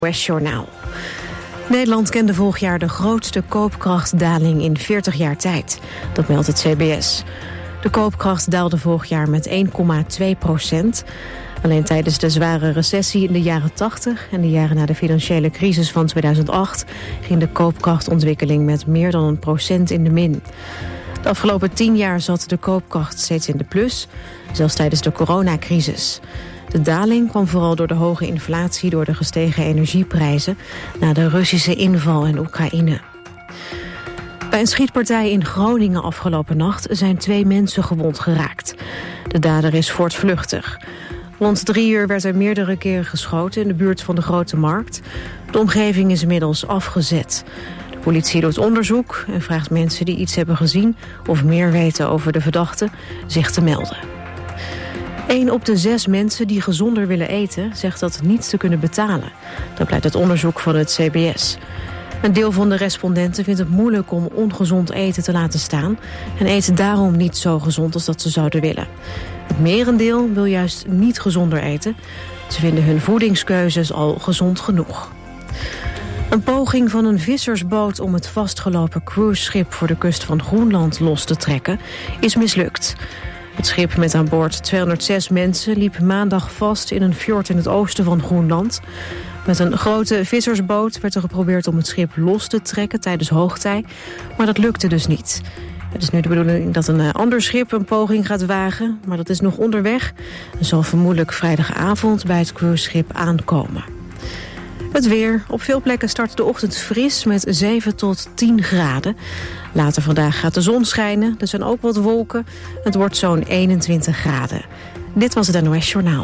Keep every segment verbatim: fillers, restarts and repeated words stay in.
N O S-journaal. Nederland kende vorig jaar de grootste koopkrachtdaling in veertig jaar tijd. Dat meldt het C B S. De koopkracht daalde vorig jaar met één komma twee procent. Alleen tijdens de zware recessie in de jaren tachtig... en de jaren na de financiële crisis van tweeduizend acht... ging de koopkrachtontwikkeling met meer dan een procent in de min. De afgelopen tien jaar zat de koopkracht steeds in de plus, zelfs tijdens de coronacrisis. De daling kwam vooral door de hoge inflatie door de gestegen energieprijzen na de Russische inval in Oekraïne. Bij een schietpartij in Groningen afgelopen nacht zijn twee mensen gewond geraakt. De dader is voortvluchtig. Rond drie uur werd er meerdere keren geschoten in de buurt van de Grote Markt. De omgeving is inmiddels afgezet. De politie doet onderzoek en vraagt mensen die iets hebben gezien of meer weten over de verdachte zich te melden. Een op de zes mensen die gezonder willen eten zegt dat niet te kunnen betalen. Dat blijkt uit onderzoek van het C B S. Een deel van de respondenten vindt het moeilijk om ongezond eten te laten staan en eet daarom niet zo gezond als dat ze zouden willen. Het merendeel wil juist niet gezonder eten. Ze vinden hun voedingskeuzes al gezond genoeg. Een poging van een vissersboot om het vastgelopen cruiseschip voor de kust van Groenland los te trekken is mislukt. Het schip met aan boord tweehonderdzes mensen liep maandag vast in een fjord in het oosten van Groenland. Met een grote vissersboot werd er geprobeerd om het schip los te trekken tijdens hoogtij, maar dat lukte dus niet. Het is nu de bedoeling dat een ander schip een poging gaat wagen, maar dat is nog onderweg en zal vermoedelijk vrijdagavond bij het cruiseschip aankomen. Het weer. Op veel plekken start de ochtend fris met zeven tot tien graden. Later vandaag gaat de zon schijnen. Er zijn ook wat wolken. Het wordt zo'n eenentwintig graden. Dit was het N O S-journaal.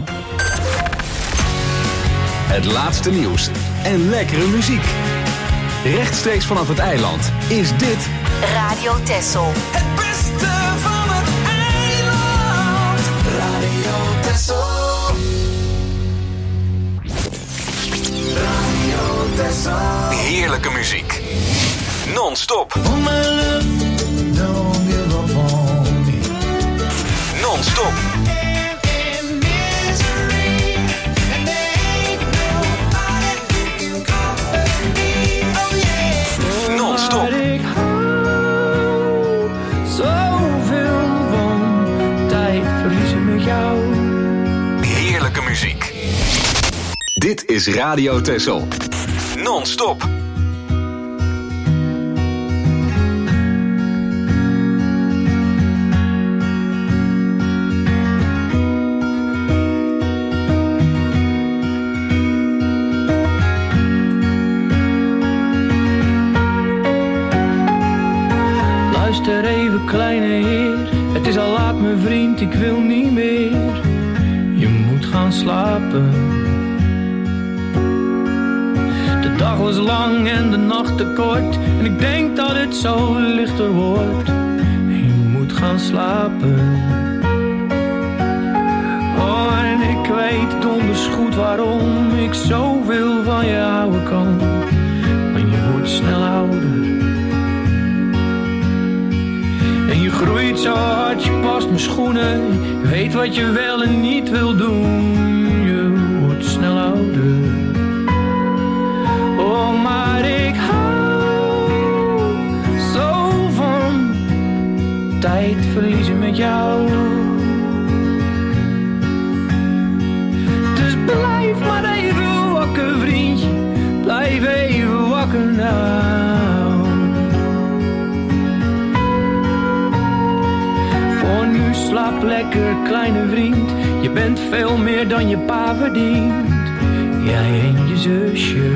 Het laatste nieuws en lekkere muziek. Rechtstreeks vanaf het eiland is dit Radio Texel. Het beste van het eiland. Radio Texel. Radio Texel. heerlijke muziek. Non-stop. Non-stop. Non-stop. Ik hou zoveel van tijd verliezen met jou. Heerlijke muziek. Dit is Radio Texel. Non-stop. Luister even, kleine heer. Het is al laat, mijn vriend, ik wil niet meer. Je moet gaan slapen. De dag was lang en de nacht te kort. En ik denk dat het zo lichter wordt. Je moet gaan slapen. Oh, en ik weet donders goed waarom ik zoveel van je houden kan. Maar je wordt snel ouder. En je groeit zo hard, je past mijn schoenen. Je weet wat je wel en niet wil doen. Je wordt snel ouder. Oh, maar ik hou zo van tijd verliezen met jou. Dus blijf maar even wakker, vriendje. Blijf even wakker nou. Voor nu slaap lekker, kleine vriend. Je bent veel meer dan je pa verdient. Jij en je zusje.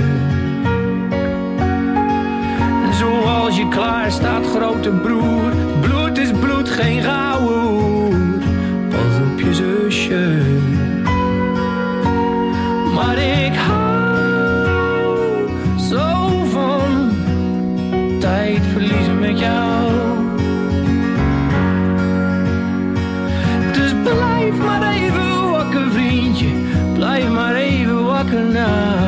Zoals je klaar staat, grote broer. Bloed is bloed, geen gouden hoer. Pas op je zusje. Maar ik hou zo van tijd verliezen met jou. Dus blijf maar even wakker, vriendje. Blijf maar even wakker nou.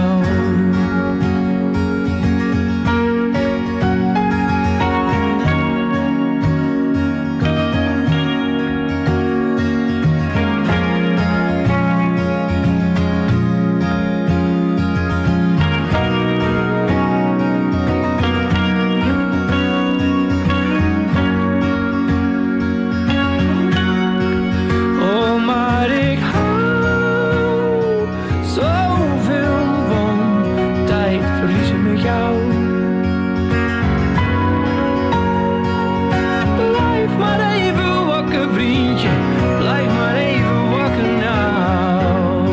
jou. Blijf maar even wakker, vriendje, blijf maar even wakker nou.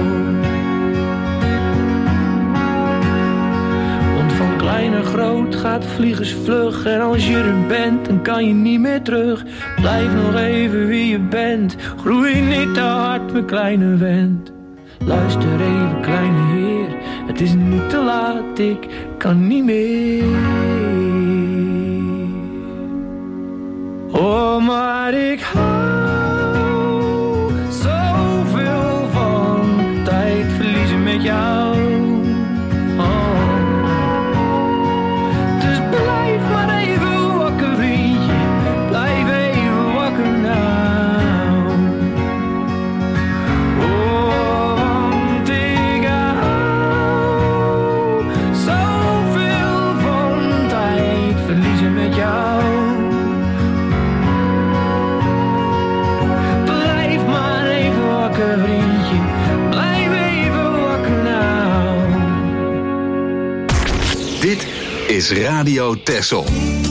Want van klein naar groot gaat vliegensvlug, en als je er bent, dan kan je niet meer terug. Blijf nog even wie je bent, groei niet te hard, mijn kleine vent. Luister even, kleine heer, het is niet te laat, ik kan niet meer. Oh, maar ik hou zoveel van tijd verliezen met jou. Oh. Dus blijf maar even wakker, vriendje, blijf even wakker nou. Oh, want ik hou zoveel van tijd verliezen met jou. Vriendje, blijf even wakker nou. Dit is Radio Texel.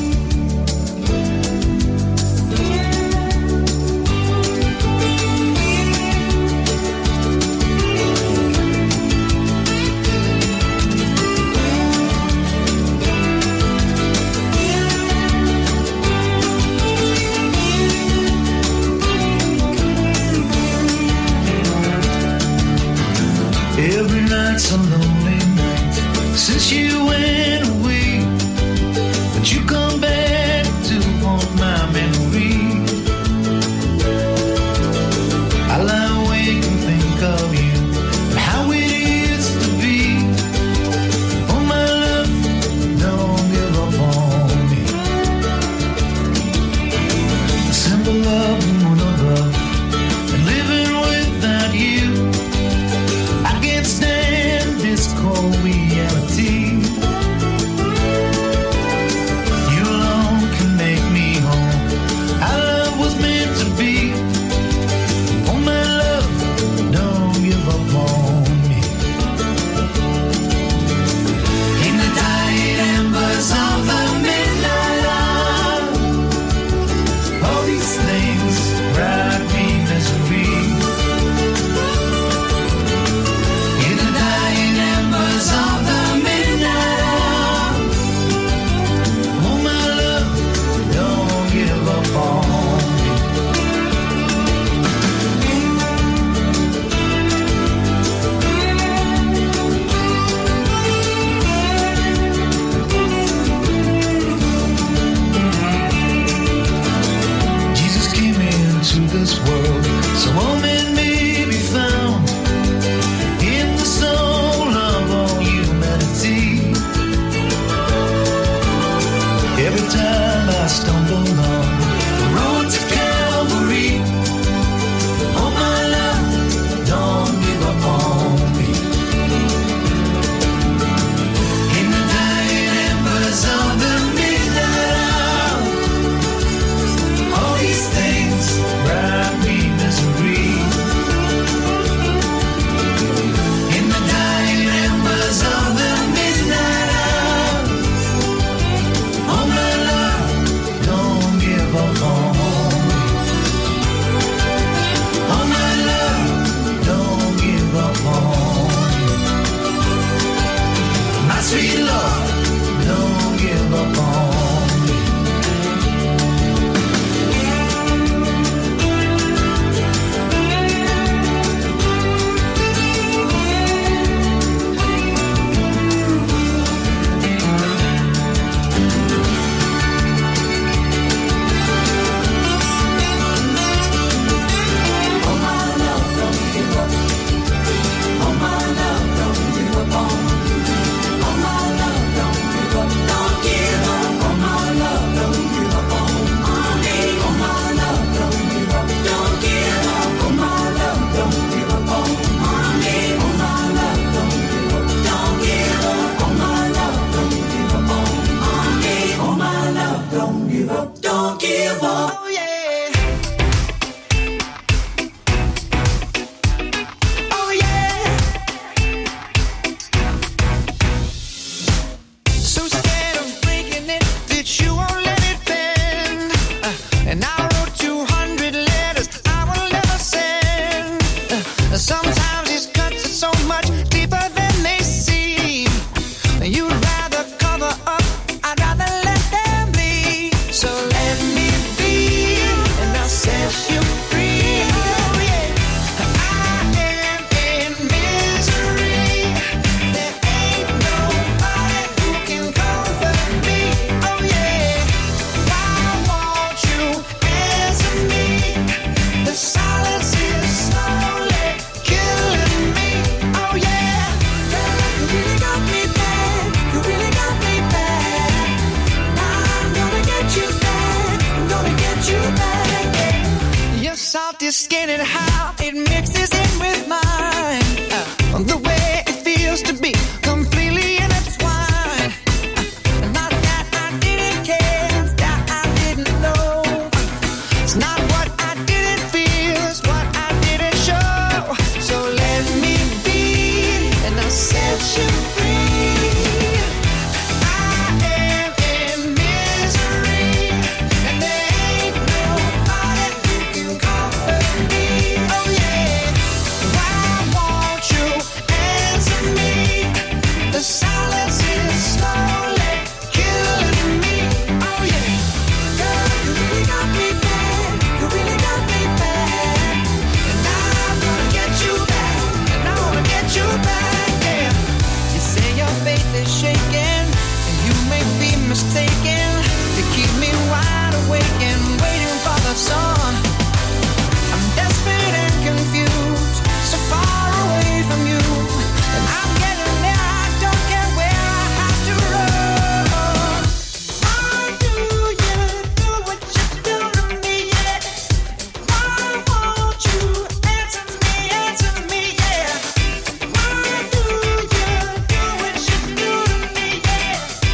Every night's a lonely night since you went away, but you come back to haunt my memory. I lie awake and think of you and how it used to be. Oh my love, don't give up on me. A simple love and one of love, and living without you, stand this cold reality. You alone can make me whole. Our love was meant to be. Oh my love, don't give up on me. In the dying embers of the midnight hour, all these things brought me misery. Of the midnight hour, oh my love, don't give up on me. Jesus came into this world so all men may be found. In the soul of all humanity, every time I stumble on the road to Calvary, oh my love, don't give up on me. In the dying embers of the midnight hour, all these things brought me misery. In the dying embers of the midnight hour, oh my love, don't give up on me. Oh my love, don't give up on me. My sweet love, don't give up on me. Don't give up. your skin and how it mixes in with mine. Uh, the way it feels to be completely intertwined. Uh, not that I didn't care, it's that I didn't know. It's not what I didn't feel, it's what I didn't show. So let me be, and I'll set you free. Mistaken to keep me wide awake and waiting for the sun. I'm desperate and confused, so far away from you, and I'm getting there. I don't care where I have to run. Why do you do what you do to me? Yeah. Why won't you answer me? Answer me, yeah. Why do you do what you do to me? Yeah.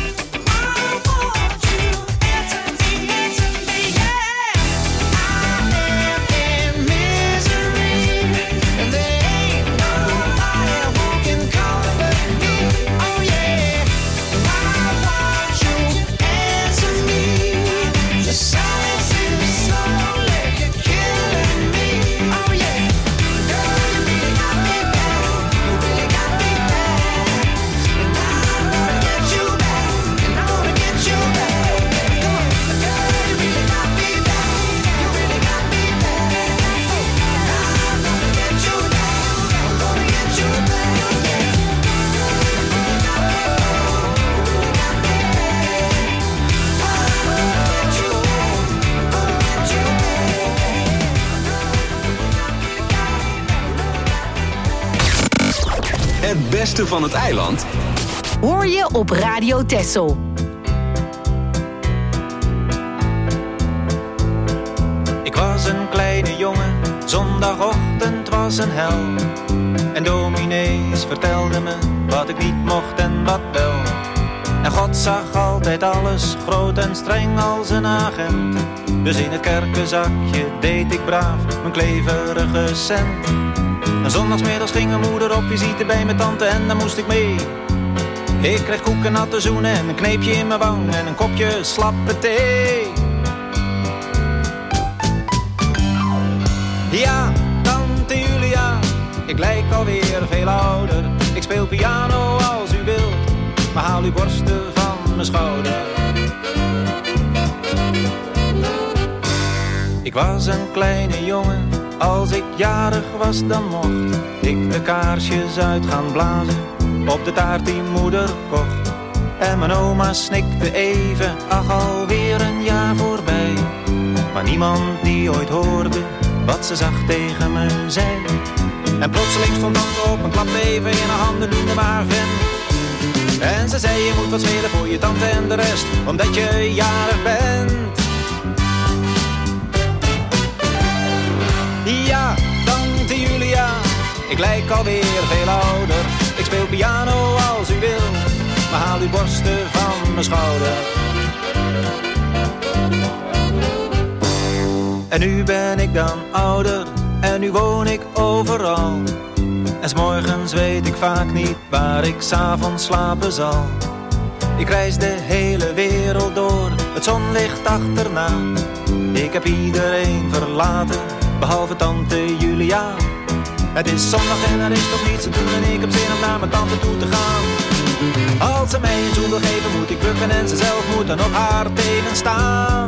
Het beste van het eiland hoor je op Radio Texel. Ik was een kleine jongen, zondagochtend was een hel. En dominees vertelden me wat ik niet mocht en wat wel. En God zag altijd alles, groot en streng als een agent. Dus in het kerkenzakje deed ik braaf mijn kleverige cent. En zondagsmiddags ging mijn moeder op visite bij mijn tante en daar moest ik mee. Ik kreeg koek en natte zoenen en een kneepje in mijn wang en een kopje slappe thee. Ja, tante Julia, ik lijk alweer veel ouder. Ik speel piano als u wilt, maar haal uw borsten van mijn schouder. Ik was een kleine jongen, als ik jarig was dan mocht ik de kaarsjes uit gaan blazen op de taart die moeder kocht. En mijn oma snikte even, ach alweer een jaar voorbij. Maar niemand die ooit hoorde wat ze zacht tegen me zei. En plotseling stond tante op en klapte even in haar handen, noemde me haar vent. En ze zei je moet wat spelen voor je tante en de rest, omdat je jarig bent. Ja, tante Julia, ik lijk alweer veel ouder. Ik speel piano als u wil, maar haal uw borsten van mijn schouder. En nu ben ik dan ouder, en nu woon ik overal. En 's morgens weet ik vaak niet waar ik 's avonds slapen zal. Ik reis de hele wereld door, het zonlicht achterna. Ik heb iedereen verlaten, behalve tante Julia. Het is zondag en er is toch niets te doen en ik heb zin om naar mijn tante toe te gaan. Als ze mij een zoen wil geven moet ik bukken en ze zelf moet dan op haar tenen staan.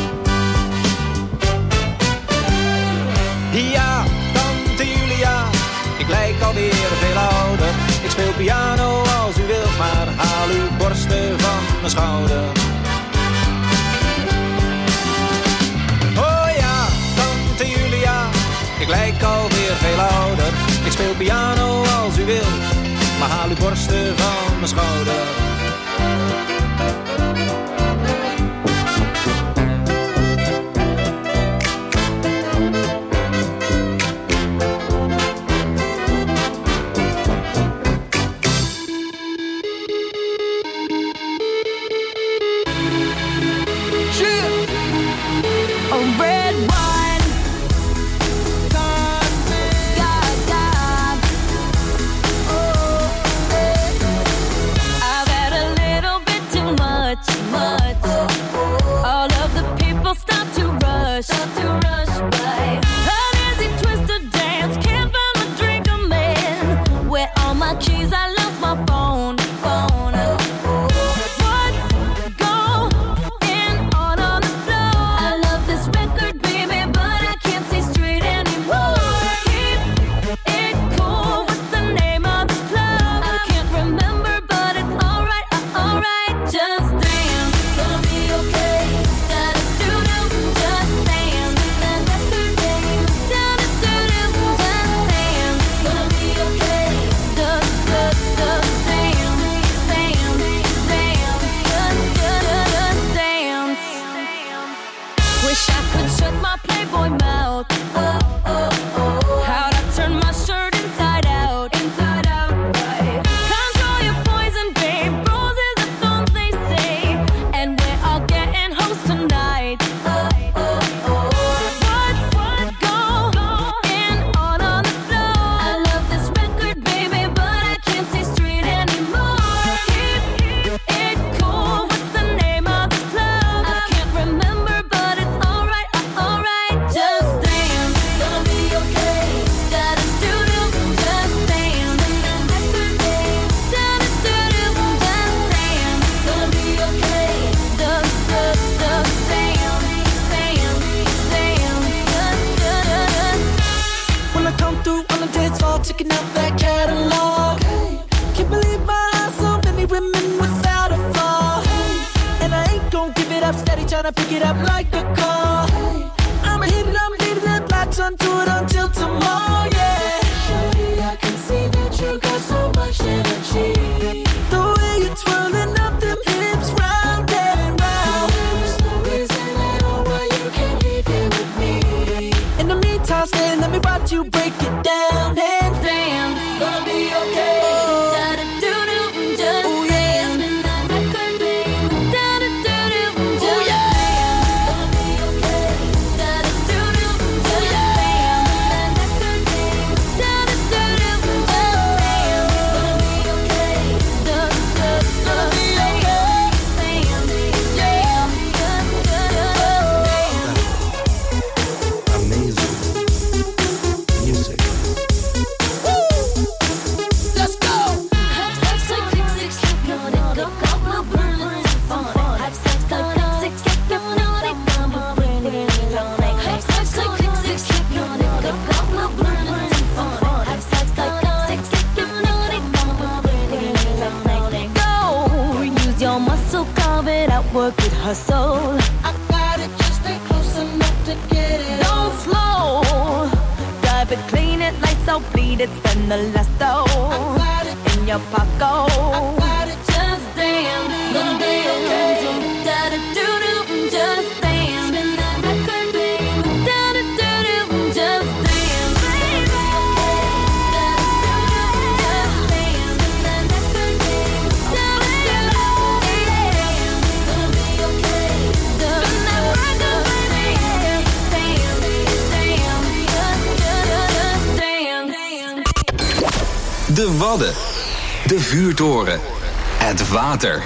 Ja, tante Julia, ik lijk alweer veel ouder. Ik speel piano als u wilt, maar haal uw borsten van mijn schouder. Oh ja, tante Julia, ik lijk alweer veel ouder. Ik speel piano als u wilt, maar haal uw borsten van mijn schouder. tryna pick it up like a call. I'ma hit it, I'm leaving that lights on, do it until tomorrow, yeah. Shorty, I can see that you got so much energy. The way you're twirling up them hips round and round. There's no reason at all why you can't leave here with me. In the meantime, stay, let me watch you break it down. And damn, gonna be okay. Work it, hustle. I got it, just stay close enough to get it. Don't slow. Drive it, clean it, lights out, bleed it, spend the last dough. I got it in your pocket. I got it, just dance. Gonna be okay. Da da do do, just dance. Spin that record, baby. Da da do do, just dance. Baby. Da da do do, just dance. Spin that record, baby. Da da do do. De Wadden. De vuurtoren. Het water.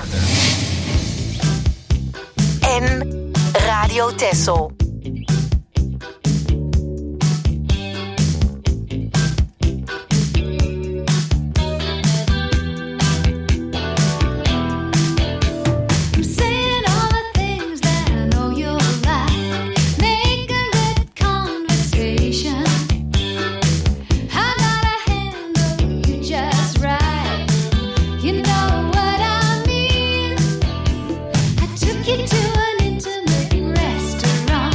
En Radio Texel. To an intimate restaurant.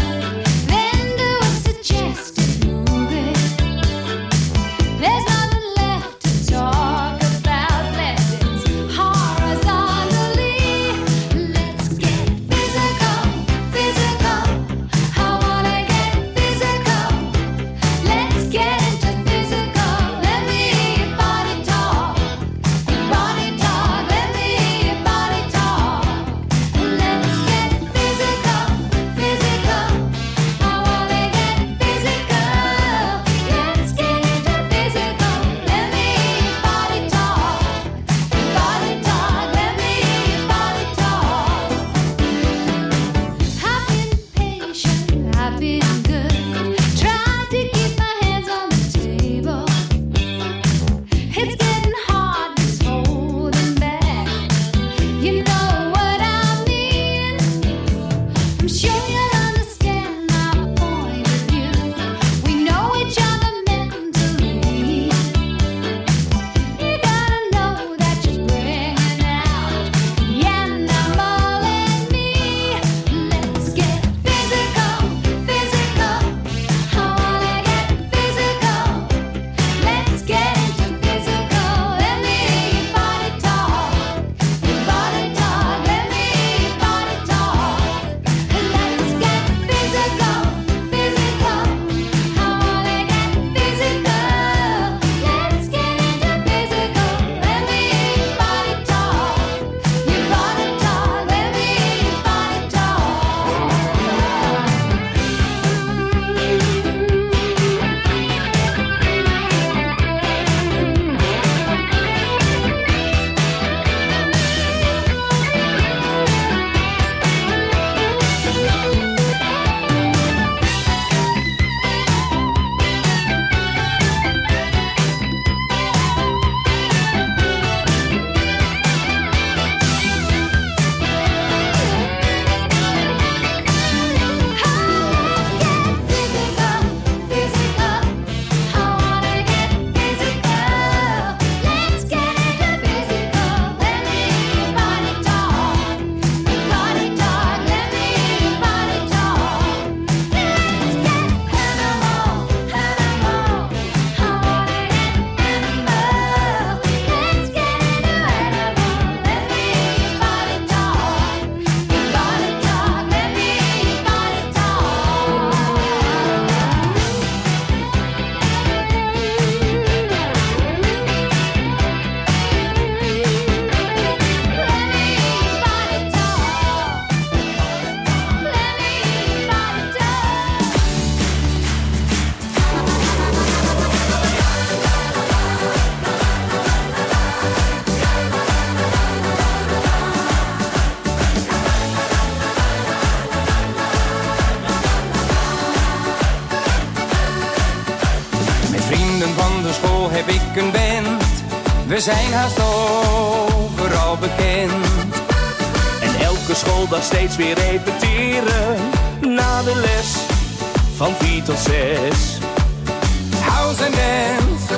We zijn haast overal bekend. En elke schooldag steeds weer repeteren. Na de les van vier tot zes. House and dance.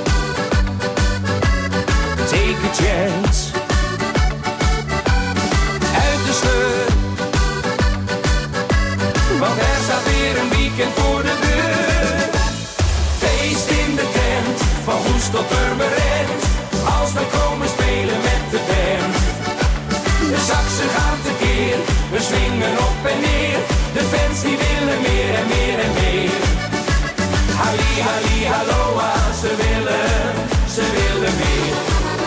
Take a chance. Uit de sleur. Want er staat weer een weekend voor de deur. Feest in de tent. Van Hoest tot Purmerend. Als wij komen spelen met de band. De saxen gaan tekeer. We swingen op en neer. De fans die willen meer en meer en meer. Halli, halli, halloa. Ze willen, ze willen meer.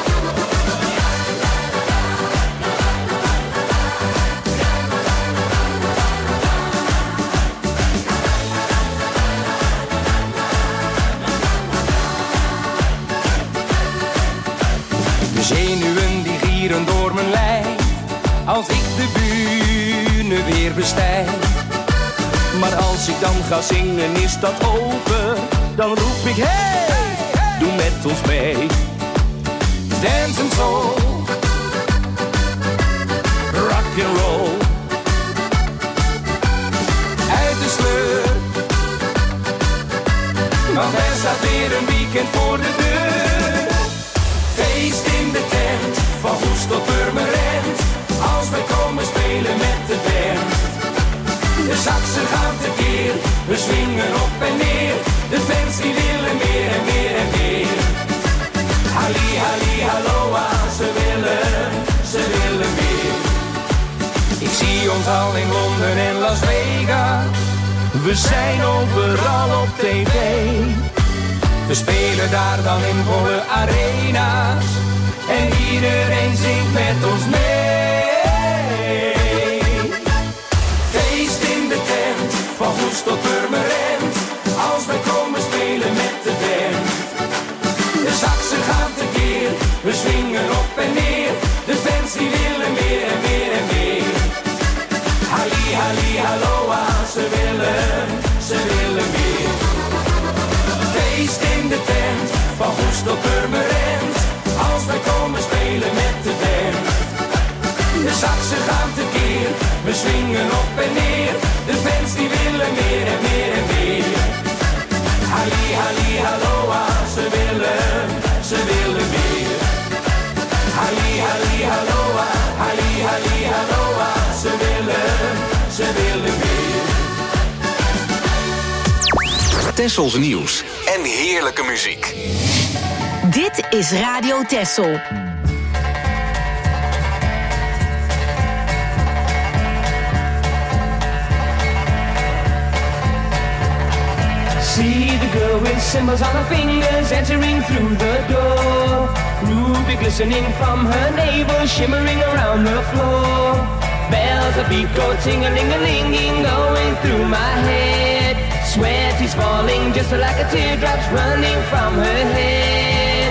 De zenuwen die gieren door mijn lijf. Als ik de bühne weer bestijg. Maar als ik dan ga zingen is dat over. Dan roep ik hey, doe met ons mee. Dance and soul. Rock and roll. Uit de sleur. Want er staat weer een weekend voor de deur. Feest in de tent. Van Hoest tot Purmerend. Als wij komen spelen met de band. De saxen gaan tekeer. We swingen op en neer. De fans die willen meer en meer en meer. Halli, halli, halloa. Ze willen, ze willen meer. Ik zie ons al in Londen en Las Vegas. We zijn overal op tv. We spelen daar dan in volle arena's. En iedereen zingt met ons mee. Feest in de tent, van Hoest tot Purmerend. Als wij komen spelen met de band. De saxen gaan tekeer, we swingen op en neer. De fans die willen meer en meer en meer. Halli, halli, halloa, ze willen, ze willen meer. Feest in de tent, van Hoest tot Purmerend. Als wij komen spelen met de band. De saxen gaan tekeer, we swingen op en neer. De fans die willen meer en meer en meer. Halli, halli, halloa, ze willen, ze willen meer. Halli, halli, halloa, halli, halli, halloa, ze willen, ze willen meer. Tessels nieuws en heerlijke muziek. Dit is Radio Tessel. See the girl with symbols on her fingers entering through the door. Ruby glistening from her navel, shimmering around the floor. Bells of beat go ting-a-ling-a-linging, going through my head. Sweat is falling just like a teardrop's running from her head.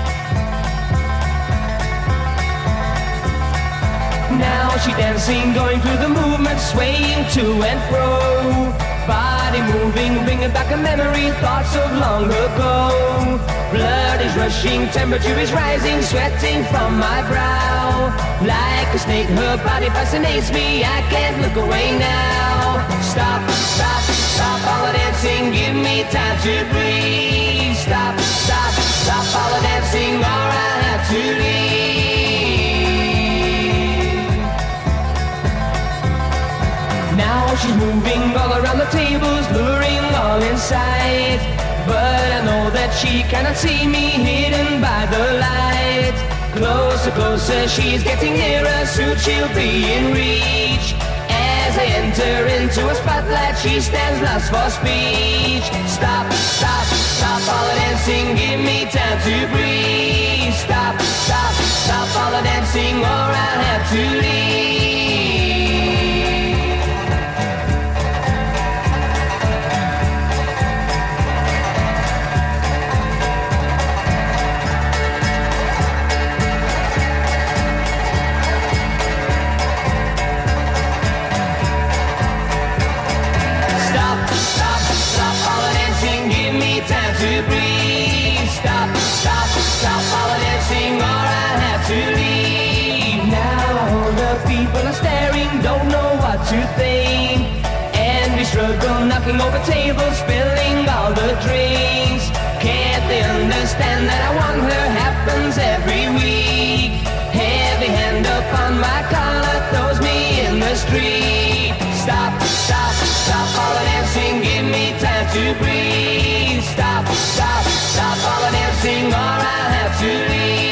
Now she dancing, going through the movement, swaying to and fro. Body moving, bringing back a memory, thoughts of long ago. Blood is rushing, temperature is rising, sweating from my brow. Like a snake, her body fascinates me, I can't look away now. Stop, stop, stop all the dancing, give me time to breathe. Stop, stop, stop all the dancing, or I'll have to leave. Now she's moving all around the tables, luring all in sight. But I know that she cannot see me, hidden by the light. Closer, closer, she's getting nearer, soon she'll be in reach. As I enter into a spotlight, she stands lost for speech. Stop, stop, stop all the dancing, give me time to breathe. Stop, stop, stop all the dancing, or I'll have to leave. To breathe. Stop, stop, stop all the dancing. table, spilling all the drinks. Can't they understand that a wonder happens every week? Heavy hand upon my collar throws me in the street. Stop, stop, stop all the dancing, give me time to breathe. Stop, stop, stop all the dancing or I'll have to leave.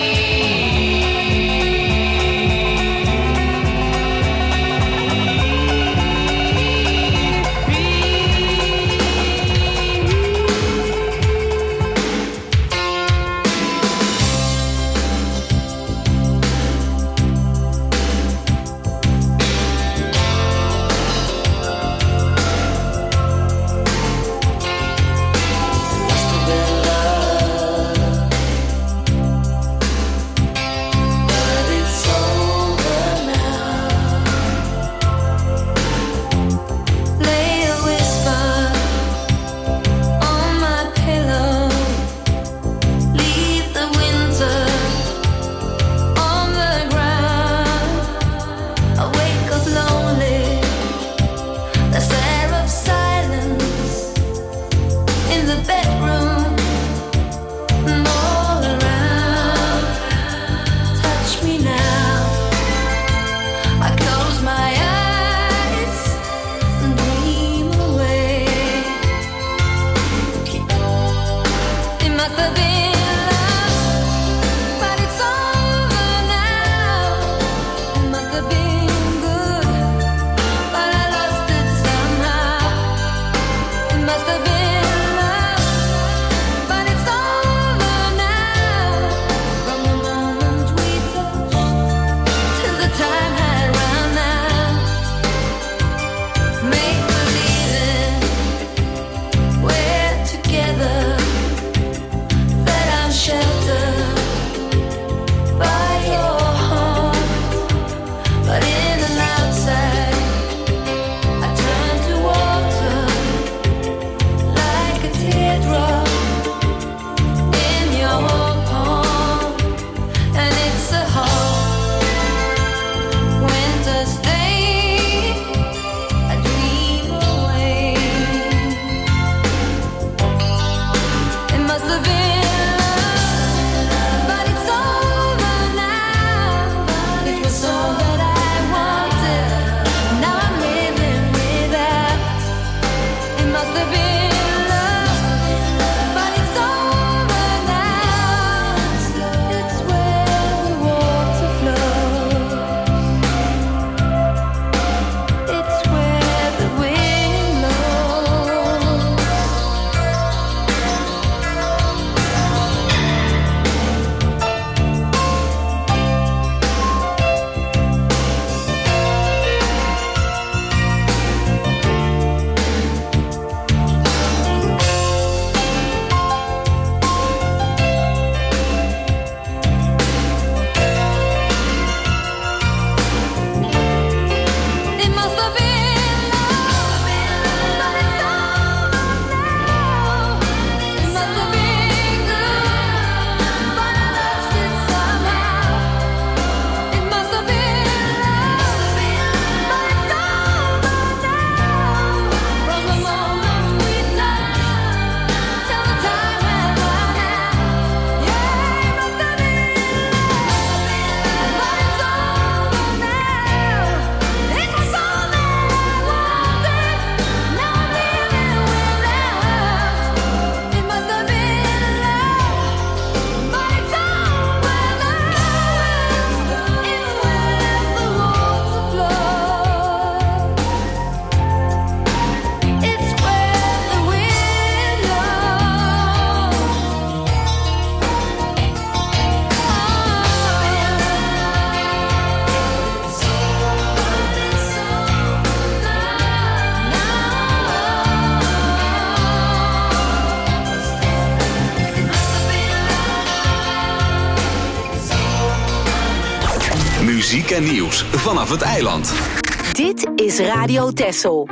Muziek en nieuws vanaf het eiland. Dit is Radio Texel.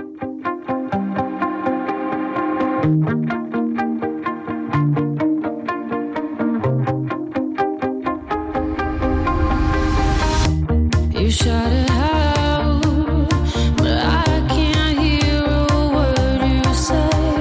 You shout it out, but I can't hear a word you say.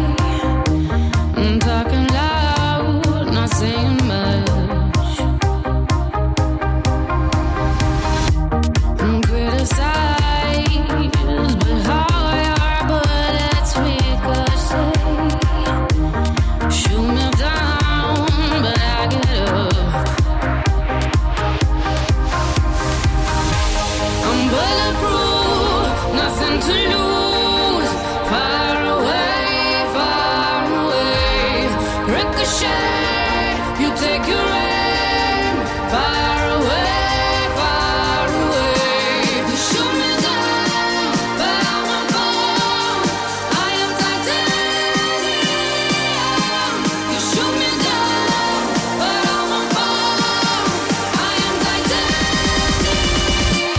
nothing to lose. Far away, far away. Ricochet, you take your aim. Far away, far away. You shoot me down, but I won't fall. I am titanium. You shoot me down, but I won't fall. I am titanium.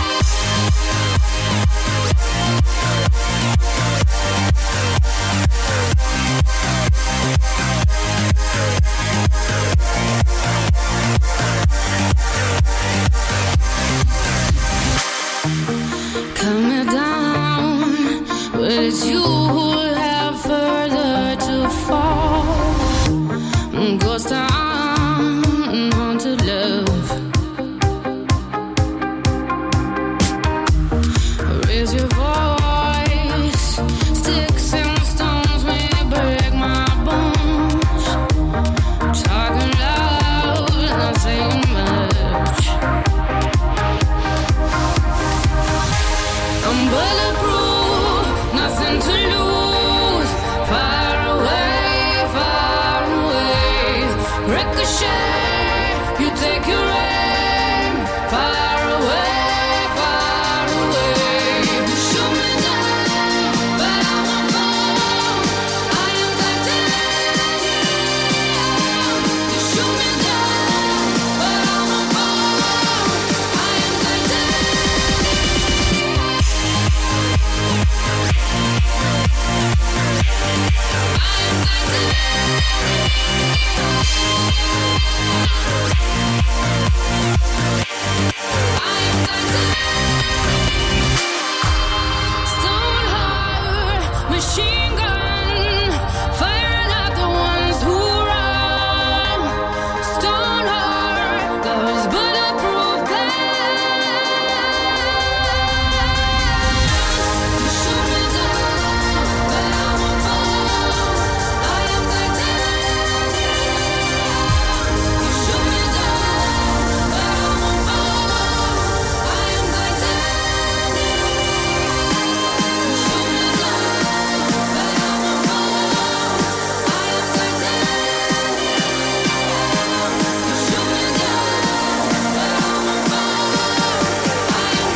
Cut me down, but it's you who have further to fall. Ghost town, haunted love. Raise your voice, sticks and stones may break my bones. Talking loud, not saying much. I'm bulletproof, nothing to lose. Far away, far away. Ricochet, you take your aim. Far away, far away. You shoot me down, but I won't fall. I am titanium. You shoot me down, but I won't fall. I am titanium. Stone heart, machine gun, firing at the ones who run. Stone heart, those bulletproof glass. You shoot me down, but I won't fall. I am titanium. You shoot me down, but I won't fall. I am titanium. You shoot me down, but I won't fall. I am titanium. You shoot me down, but I won't fall. I am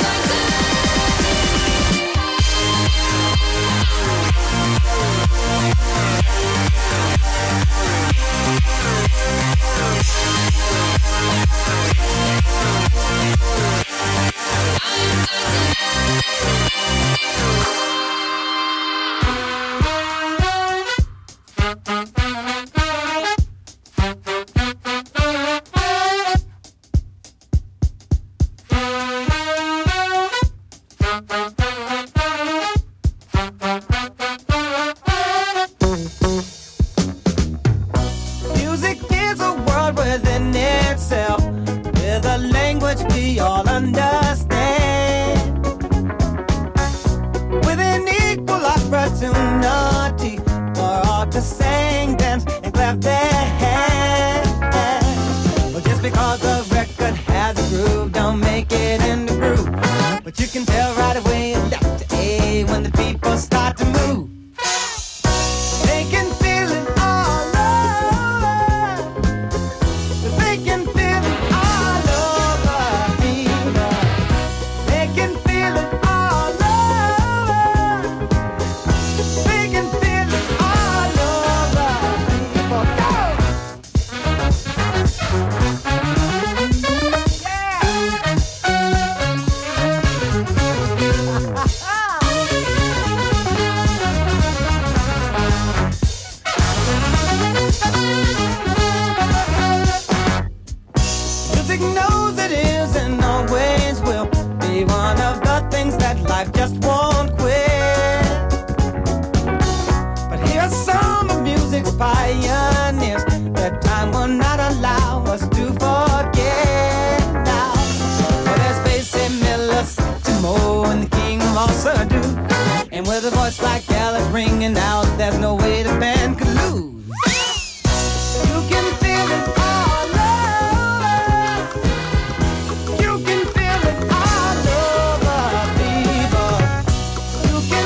Music is a world within itself, with a language we all understand, with an equal opportunity for all to sing, dance, and clap their hands. Well, just because the record has a groove, don't make it in the groove. But you can tell right away left to A when the people start to move. They can feel it all over. They can feel it all over me. They can feel it all over. They can feel it all over people. Go! Music knows it is and always will be one of the things that life just won't quit. But here's some of music's pioneers that time will not allow us to forget now. Well, there's Basie Miller, Satchmo, and the king of all Surdo. And with a voice like Alice ringing out, there's no way the band could lose. You can feel it all over. You can feel it all over, people. You can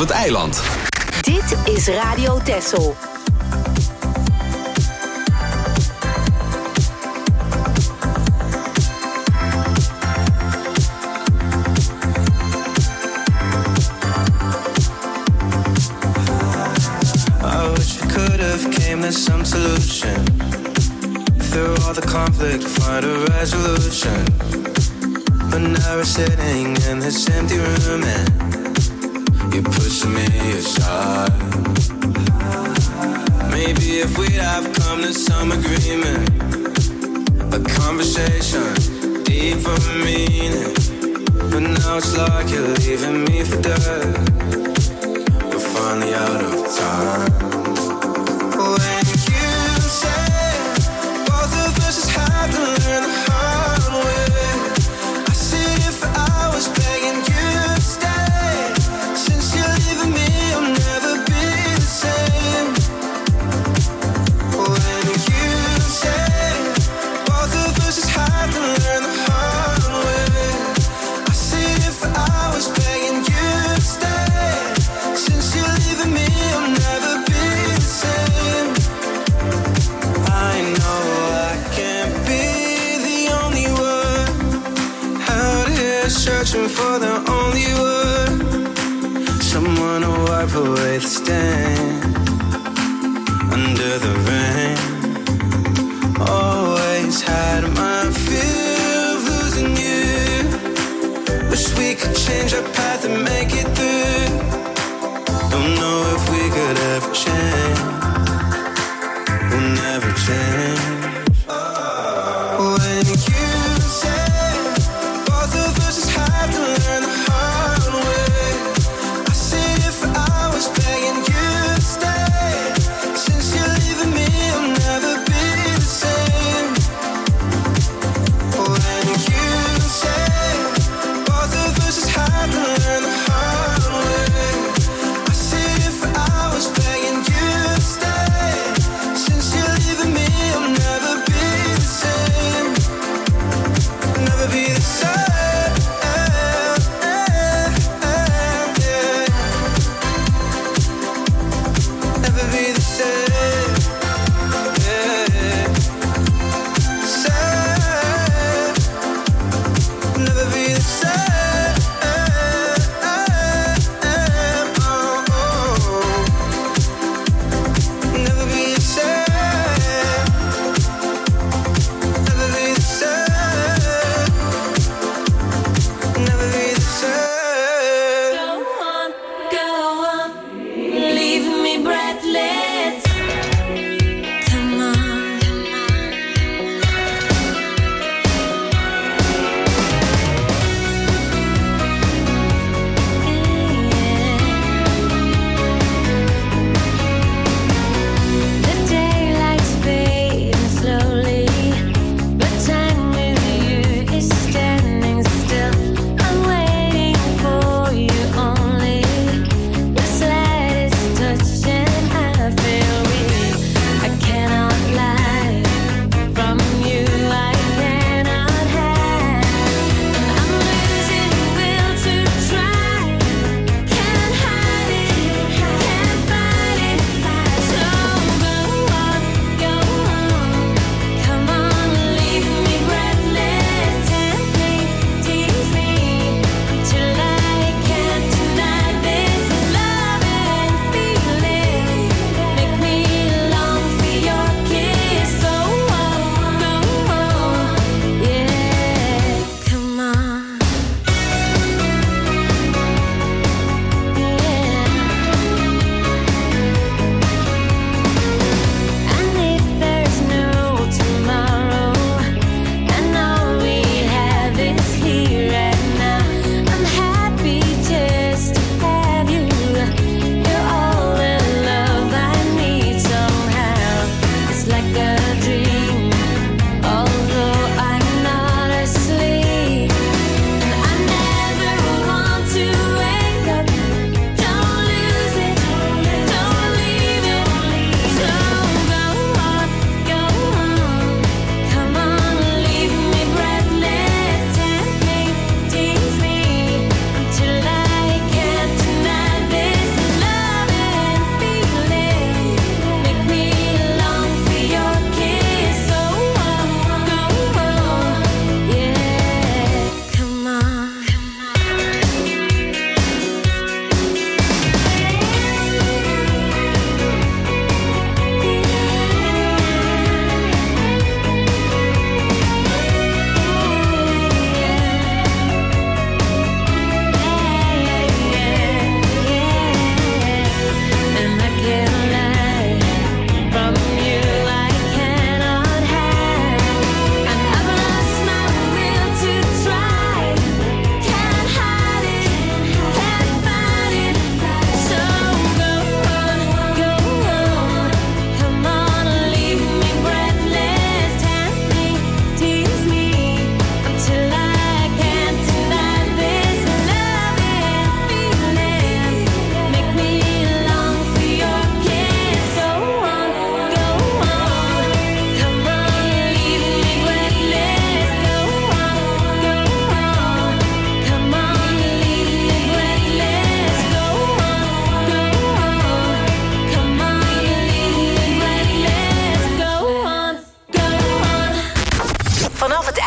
het eiland. Dit is Radio Texel. I wish we could have came to some solution. Through all the conflict, find a resolution. But now we're sitting in this empty room and you're pushing me aside. Maybe if we'd have come to some agreement, a conversation, deeper meaning. But now it's like you're leaving me for dead. We're finally out of time. When you say both of us just have to learn the hard way, I sit here for hours begging you to stay. Since you're leaving me, I'll never be the same. When you say both of us just have to learn the hard way, I sit here for hours begging you to stay. Since you're leaving me, I'll never be the same. I know I can't be the only one out here searching for the only word, someone to wipe away the stain under the rain. Always had my fear of losing you. Wish we could change our path and make it through. Don't know if we could ever change. We'll never change. When you say both of us just have to learn the hard way, I sit here for hours begging you to stay. Since you're leaving me, I'll never be the same. When you say both of us just have to learn the hard way, I sit here for hours begging you to stay. Since you're leaving me, I'll never be the same.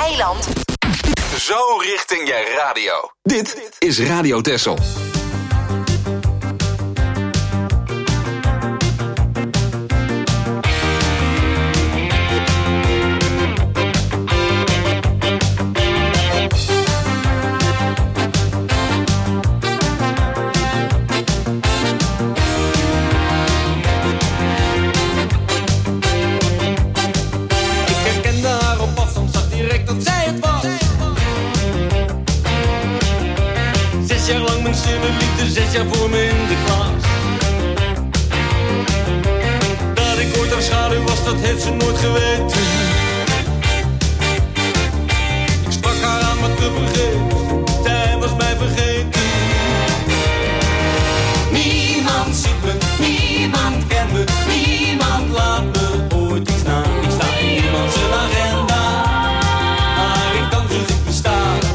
eiland. Zo richting je radio. Dit is Radio Texel. Zes jaar voor me in de klas. Dat ik ooit haar schaduw was, dat heeft ze nooit geweten. Ik sprak haar aan, maar tevergeefs, zij was mij vergeten. Niemand ziet me, niemand kent me, niemand laat me ooit iets na. Ik sta in niemand zijn agenda, maar ik dans dus ik besta.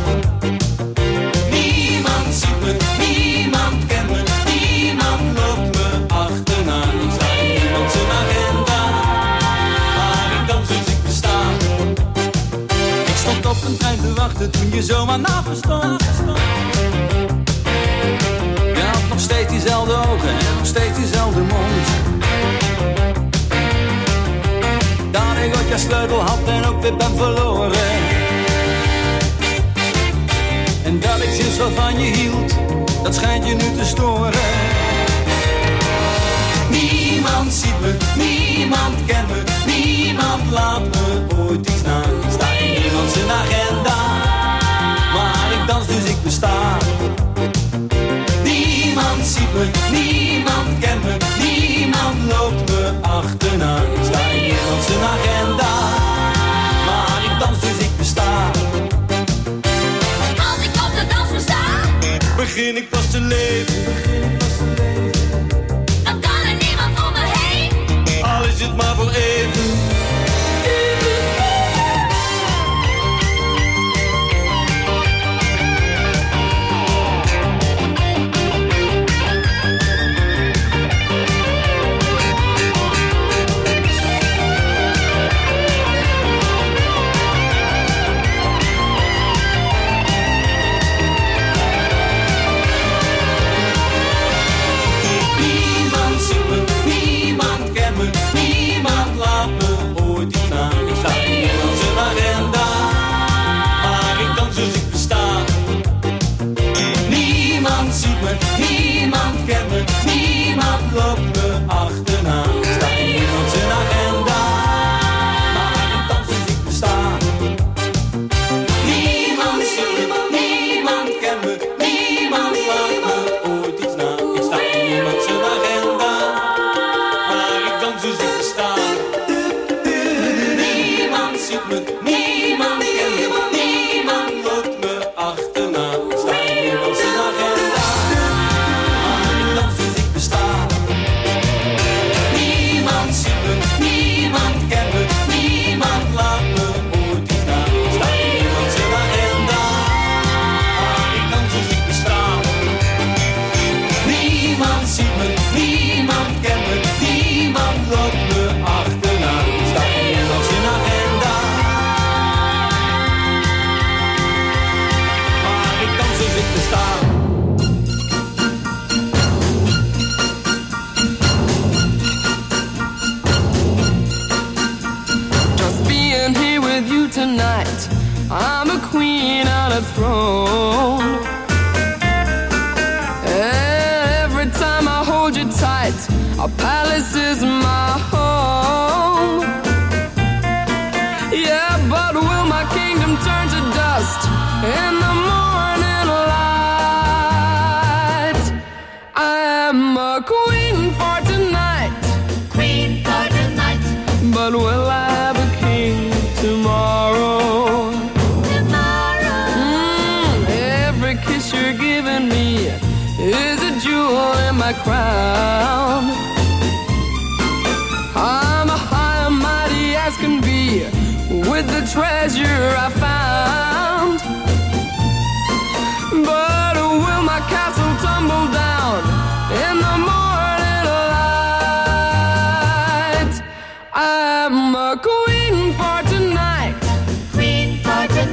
Niemand ziet me, niemand kent me, niemand loopt me achterna. Ik sta in niemand zijn agenda, maar ik dans dus ik besta. Ik stond op een trein te wachten toen je zomaar naast me stond. Je had nog steeds diezelfde ogen en nog steeds diezelfde mond. Dat ik ooit je sleutel had en ook weer ben verloren. En dat ik sinds wat van je hield, dat schijnt je nu te storen. Niemand ziet me, niemand kent me, niemand laat me ooit iets na. Ik sta in niemand zijn agenda, maar ik dans dus ik besta. Niemand ziet me, niemand kent me, niemand loopt me achterna. Ik sta in niemand zijn agenda, maar ik dans dus ik besta. Als ik op de dansvloer sta, Begin ik pas te leven, dan kan er niemand om me heen. al is het maar voor even. Niemand ziet me, niemand kent me, niemand laat me ooit iets na. Ik sta in niemand zijn agenda, maar ik dans dus ik besta. Niemand ziet me, niemand kent me, niemand loopt me achterna. Ik sta in niemand zijn agenda, maar ik dans dus ik besta. Niemand ziet me, niemand kent me, niemand laat me ooit iets na. Ik sta in niemand zijn agenda, maar ik dans dus ik besta. Niemand ziet me, niemand kent me, niemand loopt me achterna. Ik sta in niemand zijn agenda, maar ik dans dus ik besta. Niemand ziet me, niemand kent me, niemand laat me ooit iets na. Ik sta in niemand zijn agenda, maar ik dans dus ik besta. Niemand ziet me, niemand kent me, niemand loopt me achterna. Ik sta in niemand zijn agenda, maar ik dans dus ik besta. Just being here with you tonight, I'm a queen on a throne. Every time I hold you tight, our palace is my home. Yeah, but will my kingdom turn to dust in the morning light? I am a queen for tonight, Queen for the night, but will I have a king tomorrow? tomorrow. Mm, every kiss you're giving me is a jewel in my crown. I'm a high and mighty as can be with the treasure I found. But will my castle tumble down in the morning light? I'm a queen for tonight, Queen for the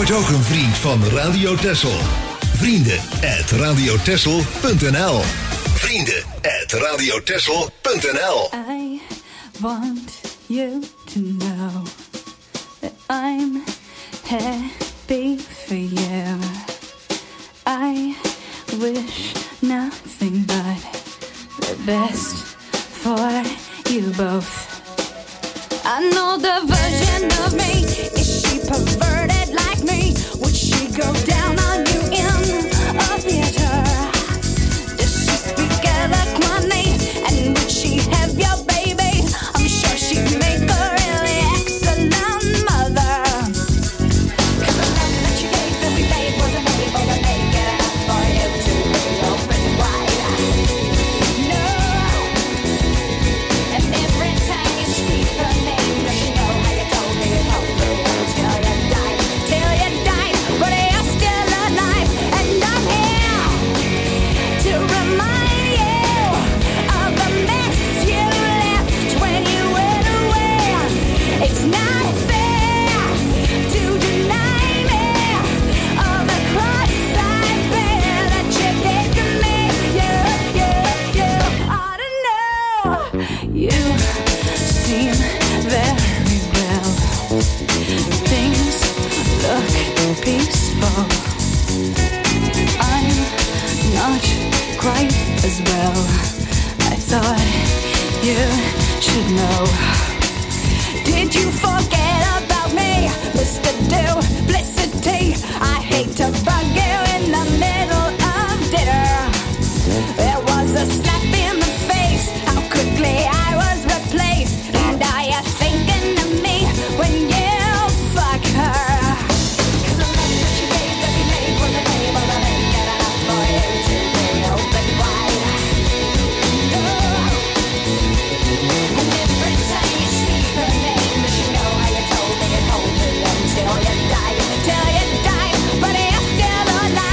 wordt ook een vriend van Radio Texel. Vrienden at radiotexel punt n l. Vrienden at radiotexel punt n l. I want you to know that I'm happy for you. I wish nothing but the best for you both. I know the version of me. Is she perverted like me? Would she go down on you in a theater? Does she speak eloquently? And would she have your baby? I'm sure she'd make a really excellent mother. 'Cause the love that you gave every day wasn't able to make it enough for you to be open wide. No. And every time you speak her name, does she know how you told me to hold her till you died, till you died, but you're still alive, and I'm here to remind you of the mess you left when you went away. It's not fair to deny me of the cross I bear that you did to me. You, you, you ought to know. You seem very well. Things look peaceful. I'm not quite as well. I thought you should know. Did you forget about me, Mister Duplicity? I hate to bug you in the middle of dinner. There was a slap in the face, how quickly I was replaced. And are you thinking of me when you fuck her? 'Cause the love that you gave every day wasn't able to make it enough for you to be open wide. No. And every time you speak her name, does she know how you told me and hold me until you died, till you died, but you're still alive.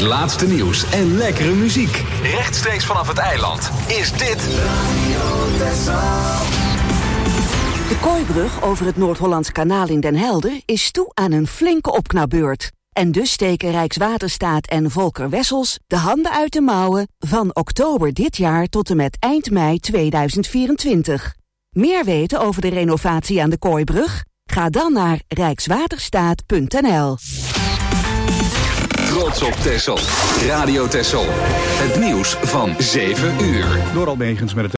laatste nieuws en lekkere muziek. Rechtstreeks vanaf het eiland is dit De Kooibrug over het Noord-Hollands Kanaal in Den Helder is toe aan een flinke opknapbeurt. En dus steken Rijkswaterstaat en Volker Wessels de handen uit de mouwen van oktober dit jaar tot en met eind mei tweeduizend vierentwintig. Meer weten over de renovatie aan de Kooibrug? Ga dan naar rijkswaterstaat punt n l. Trots op Texel. Radio Texel. Het nieuws van zeven uur. Door Almegens met het